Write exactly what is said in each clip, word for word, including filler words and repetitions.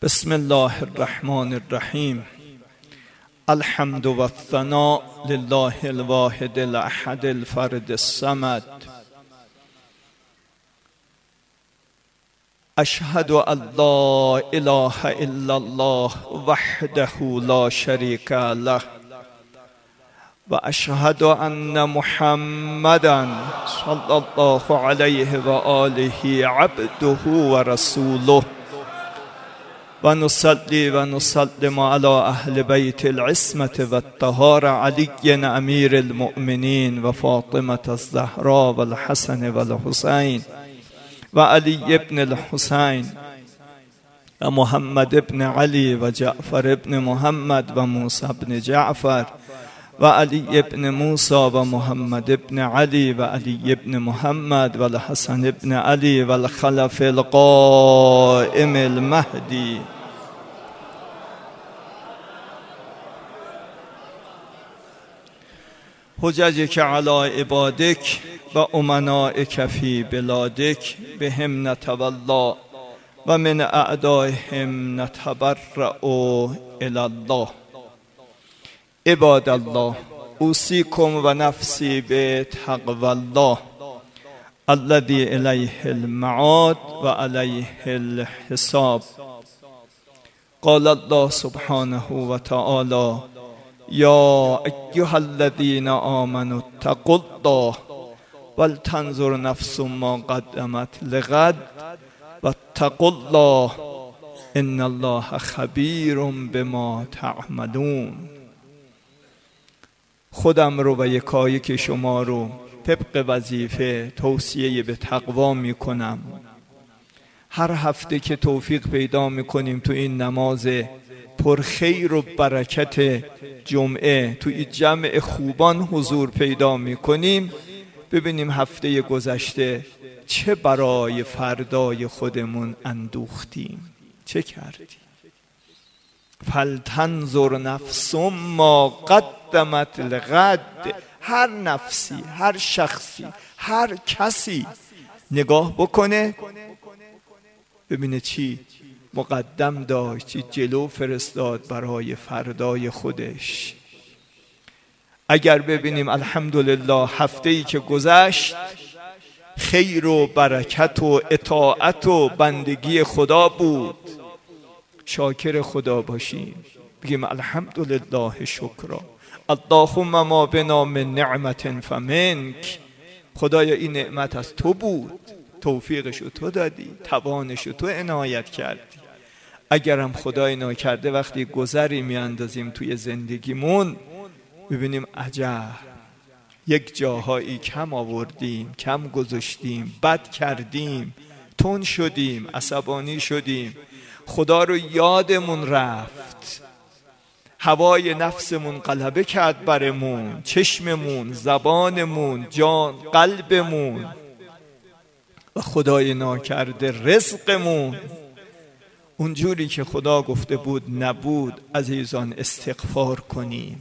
بسم الله الرحمن الرحیم. الحمد و الثناء لله الواحد الاحد الفرد الصمد. اشهد ان لا اله الا الله وحده لا شریک له و اشهد ان محمدا صلی الله علیه و آله عبده و رسوله و نصلی و نسلم علی اهل بیت العصمة و الطهارة علی امیر المؤمنین و فاطمة الزهراء و الحسن و الحسین و علی ابن الحسین و محمد ابن علی و جعفر ابن محمد و موسی ابن جعفر و علی ابن موسی و محمد ابن علی و علی ابن محمد و الحسن ابن علی و الخلف القائم المهدی. حججک علی عبادک و امنائک فی بلادک بهم نتولا و من اعدائهم نتبرأ الی الله. عباد الله، اوصیکم و نفسی بتقوی الله الذی الیه المعاد و علیه الحساب. قال الله سبحانه و تعالی: یا ایها الذین آمنوا اتقوا الله ولتنظر نفس ما قدمت لغد واتقوا الله ان الله خبیر بما تعملون. خودم رو و یکایک شما رو طبق وظیفه توصیه به تقوا می کنم. هر هفته که توفیق پیدا می کنیم تو این نماز پرخیر و برکت جمعه، تو این جمع خوبان حضور پیدا می کنیم، ببینیم هفته گذشته چه برای فردای خودمون اندوختیم، چه کردیم. فلتنظر نفس ما قدمت لغد. هر نفسی، هر شخصی، هر کسی نگاه بکنه ببینه چی مقدم داشت، چی جلو فرستاد برای فردای خودش. اگر ببینیم الحمدلله هفته‌ای که گذشت خیر و برکت و اطاعت و بندگی خدا بود، شاکر خدا باشیم، بگیم الحمدلله شکرا. اللهم ما بنا من نعمت فمنک. خدایا این نعمت از تو بود، توفیقشو تو دادی، توانشو تو عنایت کردی. اگرم خدای ناکرده وقتی گذری میاندازیم توی زندگیمون ببینیم عجب یک جاهایی کم آوردیم، کم گذاشتیم، بد کردیم، تون شدیم، عصبانی شدیم، خدا رو یادمون رفت، هوای نفسمون غلبه کرد برمون، چشممون، زبانمون، جان، قلبمون و خدای ناکرده رزقمون اونجوری که خدا گفته بود نبود. عزیزان استغفار کنیم،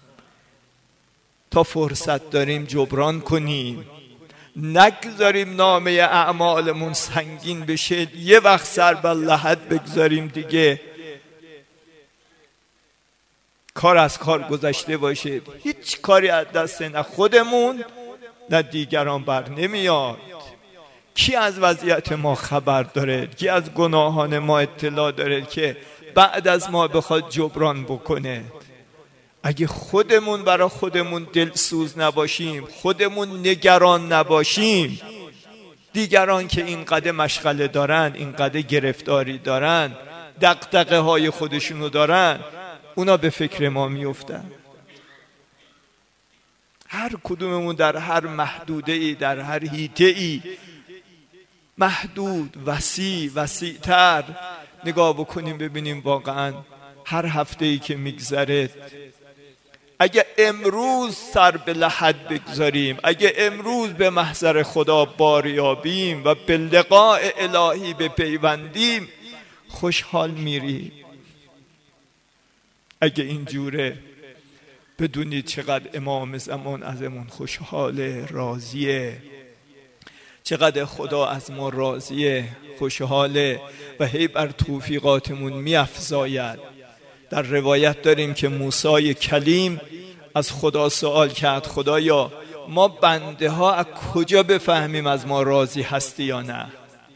تا فرصت داریم جبران کنیم، نگذاریم نامه اعمالمون سنگین بشه، یه وقت سر به لحد بگذاریم دیگه کار از کار گذشته باشه، هیچ کاری از دست نه خودمون نه دیگران بر نمیاد. کی از وضعیت ما خبر داره؟ کی از گناهان ما اطلاع داره که بعد از ما بخواد جبران بکنه؟ اگه خودمون برای خودمون دلسوز نباشیم، خودمون نگران نباشیم، دیگران که اینقدر مشغله دارن، اینقدر گرفتاری دارن، دغدغه های خودشونو دارن، اونا به فکر ما میفتن. هر کدوممون در هر محدوده ای، در هر حیطه ای، محدود، وسیع، وسیع‌تر نگاه بکنیم ببینیم واقعا هر هفته ای که میگذره اگه امروز سر به لحد بگذاریم، اگه امروز به محضر خدا باریابیم و به لقاء الهی بپیوندیم خوشحال میریم. اگه اینجوره بدونید چقدر امام زمان ازمون خوشحاله، راضیه. چقدر خدا از ما راضیه، خوشحاله و هی بر توفیقاتمون می‌افزاید. در روایت داریم که موسی کلیم از خدا سوال کرد خدایا ما بنده ها از کجا بفهمیم از ما راضی هستی یا نه؟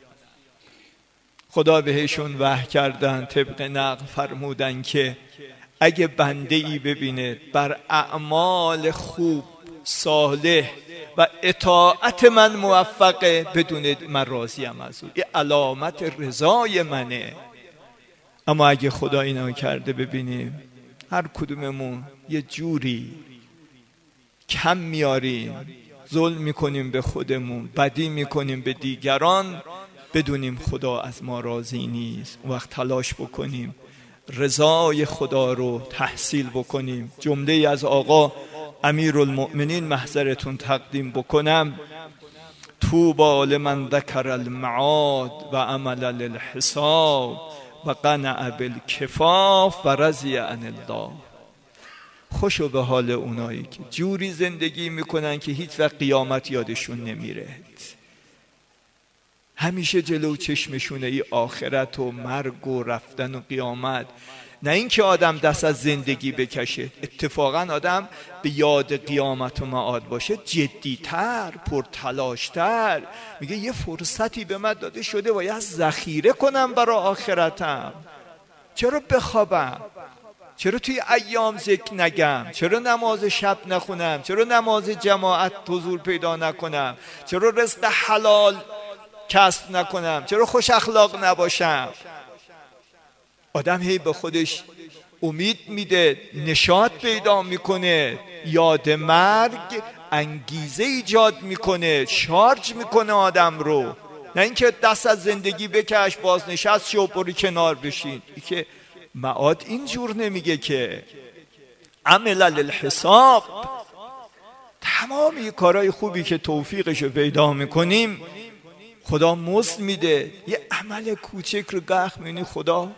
خدا بهشون وحی کردن، طبق نقل فرمودن که اگه بنده ای ببینه بر اعمال خوب صالح و اطاعت من موفقه، بدونید من راضیم از او، این علامت رضای منه. اما اگه خدا اینا کرده ببینیم هر کدوممون یه جوری کم میاریم، ظلم میکنیم به خودمون، بدی میکنیم به دیگران، بدونیم خدا از ما راضی نیست. اون وقت تلاش بکنیم رضای خدا رو تحصیل بکنیم. جمله از آقا امیرالمؤمنین محضرتون تقدیم بکنم: طوبی لمن ذکر المعاد و عمل للحساب و قنع بالکفاف و رضی عن الله. خوشو به حال اونایی که جوری زندگی میکنن که هیچ وقت قیامت یادشون نمیره، همیشه جلو چشمشونه ای آخرت و مرگ و رفتن و قیامت. نه اینکه آدم دست از زندگی بکشه، اتفاقا آدم به یاد قیامت و معاد باشه جدیتر، پرتلاشتر. میگه یه فرصتی به من داده شده باید ذخیره کنم برای آخرتم. چرا بخوابم؟ چرا توی ایام ذکر نگم؟ چرا نماز شب نخونم؟ چرا نماز جماعت حضور پیدا نکنم؟ چرا رزق حلال کسب نکنم؟ چرا خوش اخلاق نباشم؟ آدم هی به خودش امید میده، نشاط پیدا میکنه، یاد مرگ انگیزه ایجاد میکنه، شارژ میکنه آدم رو. نه اینکه دست از زندگی بکش بازنشست شو بری کنار بشین. این که معاد اینجور نمیگه که عمل للحساب. تمامی کارهای خوبی که توفیقشو پیدا میکنیم خدا مزد میده. یه عمل کوچک رو گخ میبینی خدا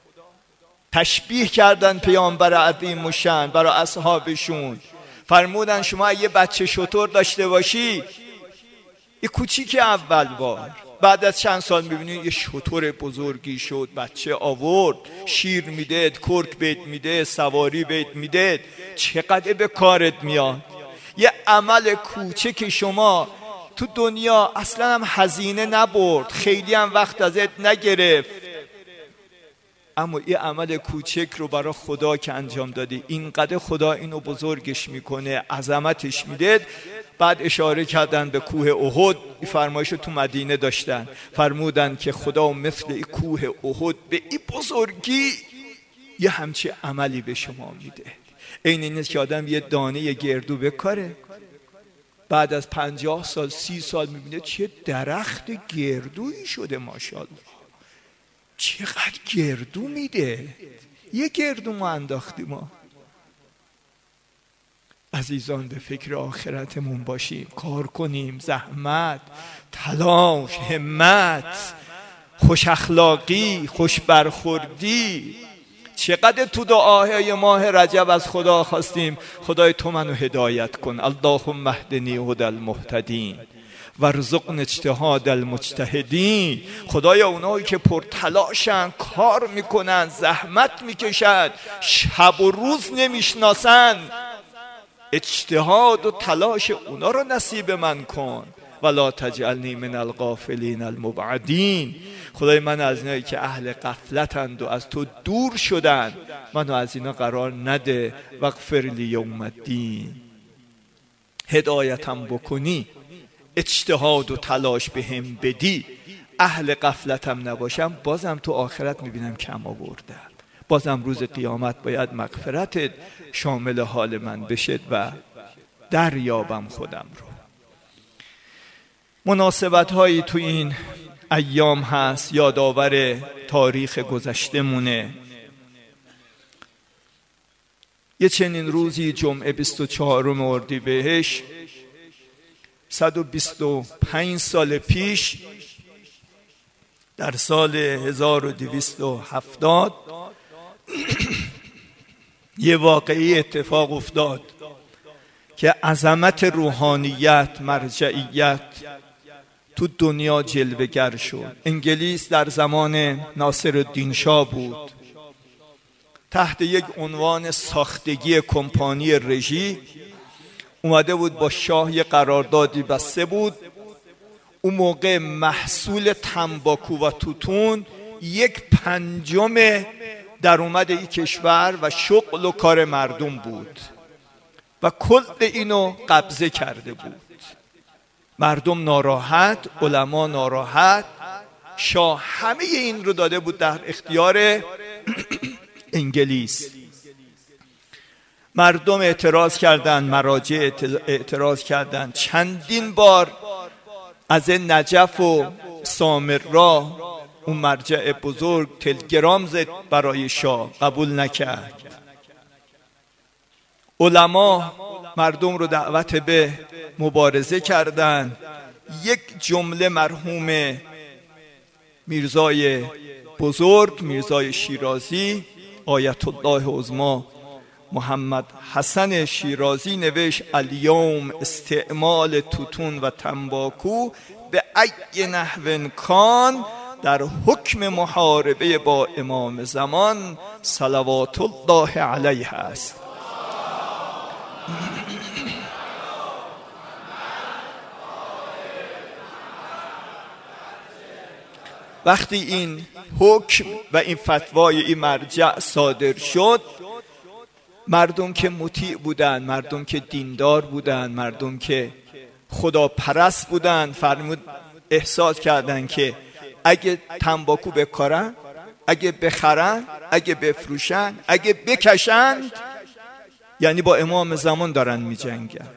تشبیه کردن پیامبر عظیم و شأن برای اصحابشون، فرمودن شما یه بچه شتر داشته باشی، یه کوچیک اول بار، بعد از چند سال میبینی یه شتر بزرگی شد، بچه آورد، شیر میده، کرک بیت میده، سواری بیت میده، چقدر به کارت میاد. یه عمل کوچک شما تو دنیا اصلا هم هزینه نبرد، خیلی هم وقت ازت نگرفت، اما این عمل کوچک رو برای خدا که انجام دادی، اینقدر خدا اینو بزرگش میکنه، عظمتش میده. بعد اشاره کردن به کوه احد، این فرمایش رو تو مدینه داشتن، فرمودن که خدا مثل این کوه احد به این بزرگی یه همچه عملی به شما میده. این نیست که آدم یه دانه گردو بکاره، بعد از پنجاه سال سی سال میبینه چه درخت گردویی شده، ماشاءالله چقدر گردو میده. یه گردو ما انداختیم ما. عزیزان به فکر آخرتمون باشیم، کار کنیم، زحمت، تلاش، همت، خوش اخلاقی، خوش برخوردی. چقدر تو دعاهای ماه رجب از خدا خواستیم خدای تو منو هدایت کن، اللهم اهدنی هدی المهتدین وارزقنا اجتهاد المجتهدین. خدایا اونایی که پرتلاشن، کار میکنن، زحمت میکشن، شب و روز نمیشناسن، اجتهاد و تلاش اونا رو نصیب من کن. ولا تجعلنی من الغافلین المبعدین. خدای من از اینایی که اهل غفلتند و از تو دور شدن، منو از اینا قرار نده. واغفر لی یوم الدین. هدایتم بکنی، اجتهاد و تلاش بهم بدی، اهل غفلتم نباشم، بازم تو آخرت میبینم کم آوردم، بازم روز قیامت باید مغفرتت شامل حال من بشد و دریابم خودم رو. مناسبت هایی تو این ایام هست، یادآور تاریخ گذشته مونه. یه چنین روزی جمعه بیست و چهارم اردیبهشت صد و بیست و پنج سال پیش، در سال هزار و دویست و هفتاد یه واقعی اتفاق افتاد که عظمت روحانیت، مرجعیت تو دنیا جلوه‌گر شد. انگلیس در زمان ناصرالدین شاه بود، تحت یک عنوان ساختگی کمپانی رژی اومده بود با شاه یه قراردادی بسته بود. اون موقع محصول تنباکو و توتون یک پنجم درآمد این کشور و شغل و کار مردم بود و کل اینو قبضه کرده بود. مردم ناراحت، علما ناراحت، شاه همه این رو داده بود در اختیار انگلیس. مردم اعتراض کردند، مراجع اعتراض کردند، چندین بار از نجف و سامرا اون مرجع بزرگ تلگرام زد برای شاه، قبول نکرد. علما مردم رو دعوت به مبارزه کردند. یک جمله مرحوم میرزای بزرگ، میرزای شیرازی، آیت الله عظما محمد حسن شیرازی نوشت: الیوم استعمال توتون و تنباکو به ای نحو کان در حکم محاربه با امام زمان صلوات الله علیه است. وقتی این حکم و این فتوای این مرجع صادر شد، مردم که مطیع بودن، مردم که دیندار بودن، مردم که خدا پرست بودن، فرمود احساس کردن که اگه تنباکو بکارن، اگه بخرن، اگه بفروشن، اگه بکشند، یعنی با امام زمان دارن می جنگن.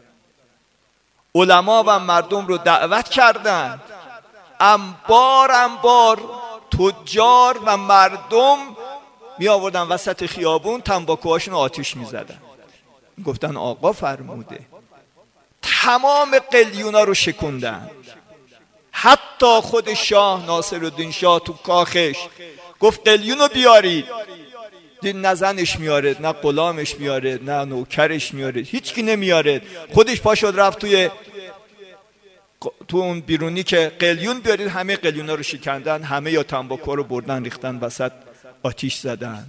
علما و مردم رو دعوت کردند، انبار انبار تجار و مردم می آوردن وسط خیابون، تنباکوهاشون آتیش می زدن. گفتن آقا فرموده. تمام قلیونا رو شکوندن. حتی خود شاه ناصرالدین شاه تو کاخش گفت قلیونو بیارید. دید نه زنش میارد، نه غلامش میارد، نه نوکرش میارد، هیچ کی نمیارد. خودش پا شد رفت توی تو اون بیرونی که قلیون بیارید، همه قلیونا رو شکندن، همه یا تنباکو رو بردن ریختن وسط آتیش زدن.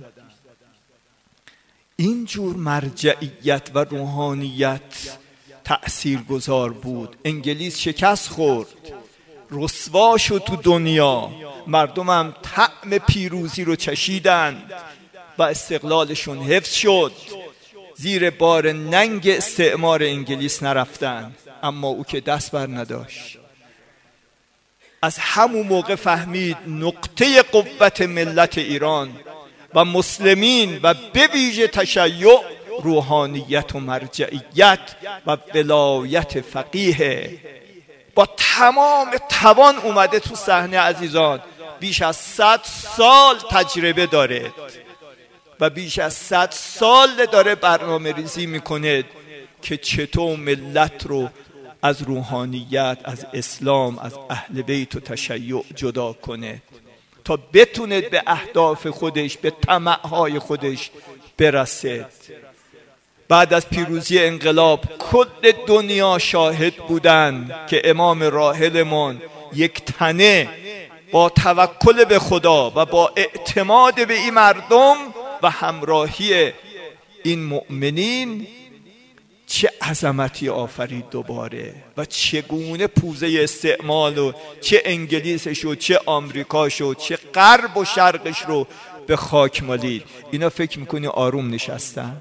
اینجور مرجعیت و روحانیت تأثیر گذار بود. انگلیس شکست خورد، رسوا شد تو دنیا، مردم هم طعم پیروزی رو چشیدن و استقلالشون حفظ شد. زیر بار ننگ استعمار انگلیس نرفتن، اما او که دست بر نداشت. از همون موقع فهمید نقطه قوت ملت ایران و مسلمین و به ویژه تشیع روحانیت و مرجعیت و ولایت فقیه. با تمام توان اومده تو صحنه عزیزان. بیش از صد سال تجربه داره و بیش از صد سال داره برنامه ریزی میکنه که چطور ملت رو از روحانیت، از اسلام، از اهل بیت و تشیع جدا کنه تا بتونه به اهداف خودش، به طمعهای خودش برسه. بعد از پیروزی انقلاب کل دنیا شاهد بودن که امام راحلمون یک تنه با توکل به خدا و با اعتماد به این مردم و همراهی این مؤمنین چه عظمتی آفرید دوباره و چگونه پوزه استعمال و چه انگلیسش و چه آمریکاش و چه غرب و شرقش رو به خاک مالید. اینا فکر میکنی آروم نشستن؟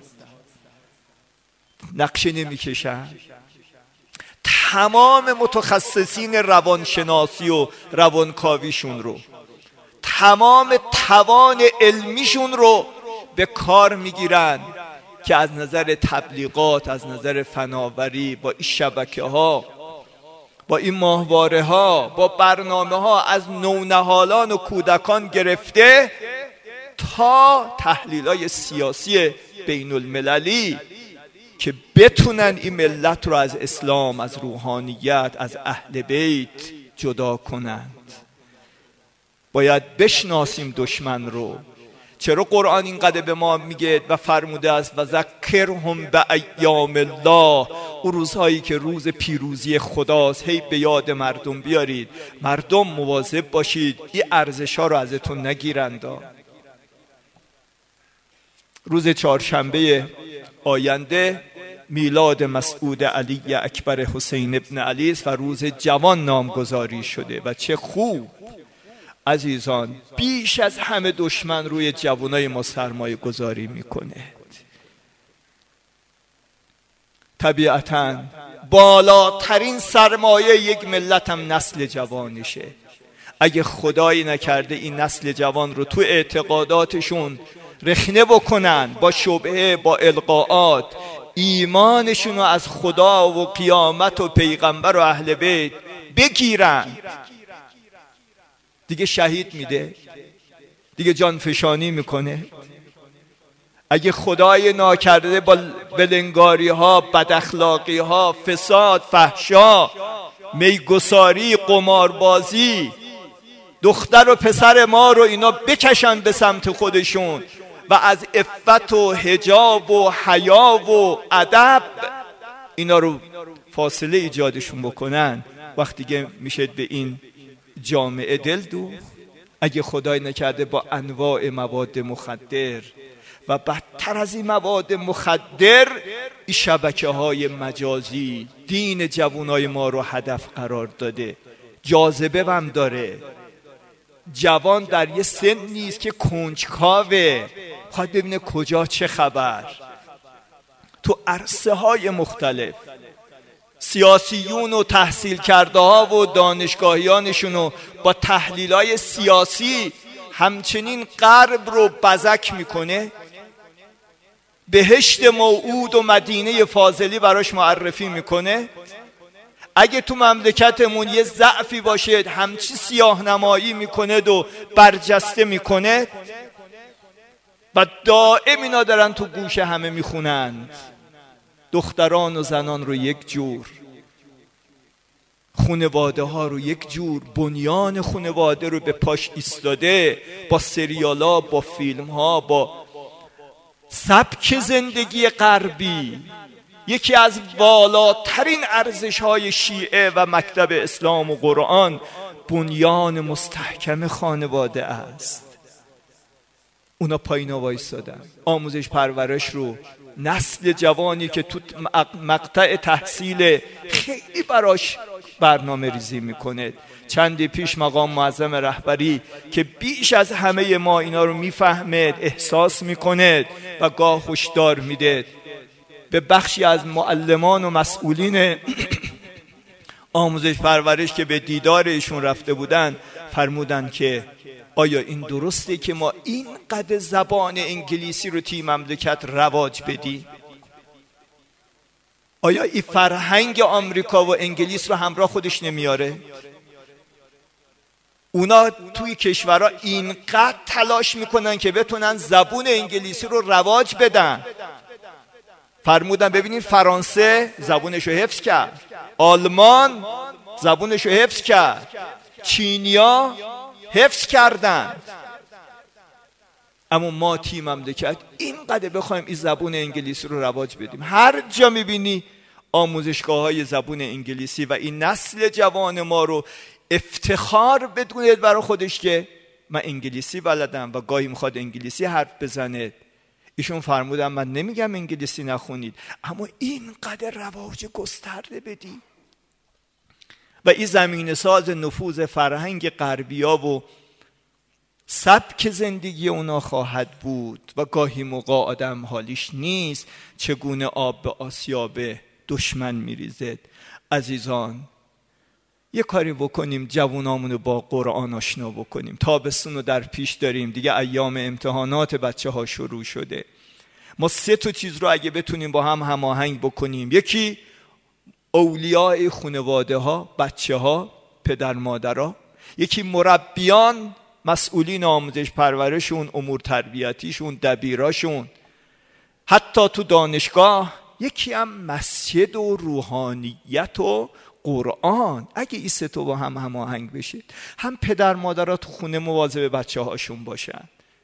نقشه نمیکشن؟ تمام متخصصین روانشناسی و روانکاویشون رو، تمام توان علمیشون رو به کار میگیرن که از نظر تبلیغات، از نظر فناوری، با این شبکه ها، با این ماهواره ها، با برنامه ها، از نونهالان و کودکان گرفته تا تحلیل های سیاسی بین المللی که بتونن این ملت رو از اسلام، از روحانیت، از اهل بیت جدا کنند. باید بشناسیم دشمن رو. چرا قرآن اینقدر به ما میگه و فرموده است و ذکرهم به ایام الله، او روزهایی که روز پیروزی خداست هی به یاد مردم بیارید، مردم مواظب باشید این ارزش ها رو ازتون نگیرند. روز چهارشنبه آینده میلاد مسعود علی اکبر حسین ابن علی است و روز جوان نامگذاری شده و چه خوب عزیزان، بیش از همه دشمن روی جوانای ما سرمایه گذاری میکنه. طبیعتاً بالاترین سرمایه یک ملت هم نسل جوانشه. اگه خدایی نکرده این نسل جوان رو تو اعتقاداتشون رخنه بکنن، با شبهه، با القاءات، ایمانشون رو از خدا و قیامت و پیغمبر و اهل بیت بگیرن، دیگه شهید میده، دیگه جان فشانی میکنه. اگه خدای ناکرده با بلنگاری ها، بد اخلاقی ها، فساد، فحشا، میگساری، قماربازی، دختر و پسر ما رو اینا بکشن به سمت خودشون و از عفت و حجاب و حیا و ادب اینا رو فاصله ایجادشون بکنن، وقتی که میشه به این جامعه دل دوخت. اگه خدای نکرده با انواع مواد مخدر و بدتر از این مواد مخدر، این شبکه های مجازی دین جوانای ما رو هدف قرار داده. جاذبه هم داره، جوان در یه سن نیست که کنجکاوه، خواهد ببینه کجا چه خبر. تو عرصه های مختلف سیاسیون و تحصیل کرده ها و دانشگاهیانشونو با تحلیل های سیاسی همچنین غرب رو بزک میکنه، بهشت موعود و مدینه فاضلی براش معرفی میکنه. اگه تو مملکتمون یه ضعفی باشه همچی سیاه نمایی میکنه و برجسته میکنه و دائم اینا دارن تو گوش همه میخونند. دختران و زنان رو یک جور، خانواده ها رو یک جور، بنیان خانواده رو به پاش ایستاده با سریالا، با فیلم ها، با سبک زندگی غربی. یکی از والاترین ارزش های شیعه و مکتب اسلام و قرآن بنیان مستحکم خانواده است. اونا پایینا وایسادن، آموزش پرورش رو نسل جوانی که تو مقطع تحصیل خیلی براش برنامه ریزی میکنه. چندی پیش مقام معظم رهبری که بیش از همه ما اینا رو میفهمه، احساس میکنه و گاه هشدار میده، به بخشی از معلمان و مسئولین آموزش پرورش که به دیدار ایشون رفته بودن فرمودن که آیا این درسته که ما اینقدر زبان انگلیسی رو توی مملکت رواج بدیم؟ آیا این فرهنگ آمریکا و انگلیس رو همراه خودش نمیاره؟ اونا توی کشورها اینقدر تلاش میکنن که بتونن زبون انگلیسی رو رواج بدن. فرمودن ببینید فرانسه زبونشو حفظ کرد، آلمان زبونشو حفظ کرد، چینیا حفظ کردن، اما ما توی مملکت اینقدر بخوایم این زبون انگلیسی رو رواج بدیم. هر جا میبینی آموزشگاه های زبون انگلیسی و این نسل جوان ما رو افتخار بدونه برای خودش که من انگلیسی بلدم و گاهی میخواد انگلیسی حرف بزنه. ایشون فرمودن من نمیگم انگلیسی نخونید، اما اینقدر رواج گسترده بدی و این زمین ساز نفوذ فرهنگ غربیا و سبک زندگی اونا خواهد بود و گاهی موقع آدم حالیش نیست چگونه آب به آسیاب دشمن میریزد. عزیزان یه کاری بکنیم جوانامونو با قرآن آشنا بکنیم. تابستون رو در پیش داریم دیگه، ایام امتحانات بچه ها شروع شده. ما سه تا چیز رو اگه بتونیم با هم هماهنگ بکنیم، یکی اولیاء خانواده ها، بچه ها، پدر مادرها، یکی مربیان، مسئولین آموزش پرورشون، امور تربیتیشون، دبیراشون، حتی تو دانشگاه، یکی هم مسجد و روحانیت و قرآن. اگه این سه تا با هم هماهنگ بشه، هم پدر مادرها تو خونه مواظب بچه هاشون باشن،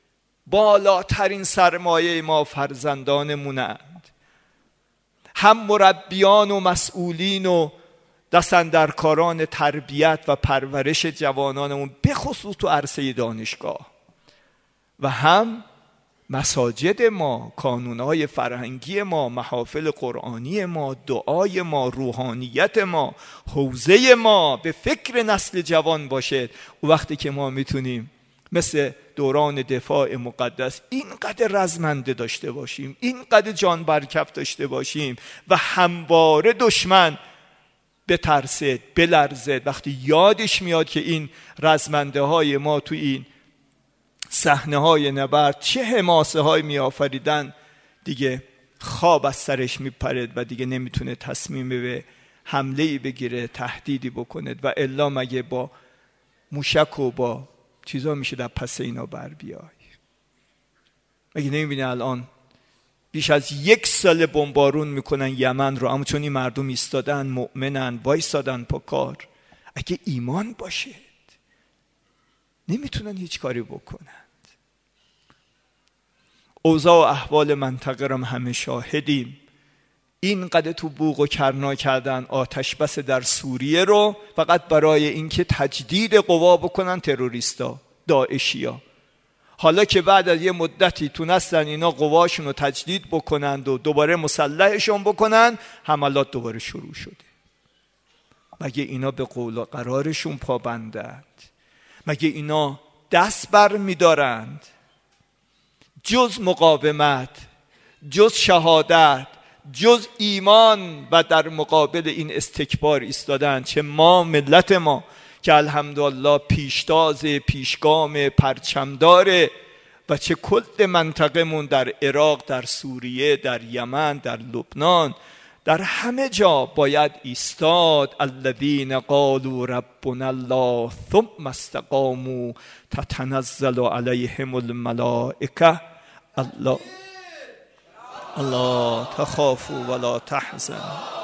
بالاترین سرمایه ما فرزندانمونند. هم مربیان و مسئولین و دستاندرکاران تربیت و پرورش جوانانمون به خصوص تو عرصه دانشگاه، و هم مساجد ما، کانونهای فرهنگی ما، محافل قرآنی ما، دعای ما، روحانیت ما، حوزه ما به فکر نسل جوان باشه. و وقتی که ما میتونیم مثل دوران دفاع مقدس اینقدر رزمنده داشته باشیم، اینقدر جان برکف داشته باشیم و همواره دشمن بترسد، بلرزد وقتی یادش میاد که این رزمنده های ما تو این صحنه های نبرد چه حماسه های می آفریدن، دیگه خواب از سرش می پرد و دیگه نمیتونه تصمیم به حمله‌ای بگیره، تهدیدی بکنه. و الا مگه با موشک و با چیزا میشه در پس اینا بر بیای؟ مگه نمیبینه الان بیش از یک سال بمبارون میکنن یمن رو، اما چون این مردم ایستادن، مؤمنن، وایسادن پا کار. اگه ایمان باشه نمیتونن هیچ کاری بکنند. اوضاع و احوال منطقه رو همه شاهدیم. اینقدر تو بوق و کرنا کردن آتش بس در سوریه رو فقط برای اینکه تجدید قوا بکنن تروریستا، داعشیا. حالا که بعد از یه مدتی تونستن اینا قواشون رو تجدید بکنند و دوباره مسلحشون بکنن، حملات دوباره شروع شده. مگه اینا به قول و قرارشون پابندند؟ مگه اینا دست بر می دارند؟ جز مقاومت، جز شهادت، جز ایمان و در مقابل این استکبار ایستادن. چه ما، ملت ما که الحمدلله پیشتاز، پیشگام، پرچمداره، و چه کل منطقمون در عراق، در سوریه، در یمن، در لبنان، در همه جا باید ایستاد. الذین قالوا ربنا الله ثم استقاموا تتنزل علیهم الملائکه الله الله تخافوا ولا تحزنوا.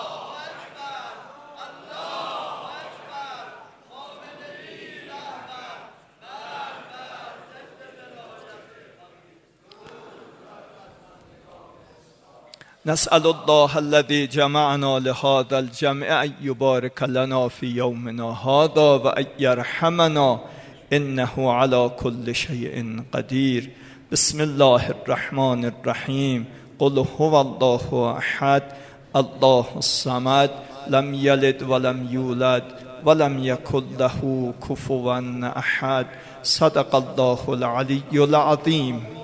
نسأل الله الذي جمعنا لهذا الجمع أن يبارك لنا في يومنا هذا وأن يرحمنا إنه على كل شيء قدير. بسم الله الرحمن الرحيم. قل هو الله أحد الله الصمد لم يلد ولم يولد ولم يكن له كفوا أحد. صدق الله العلي العظيم.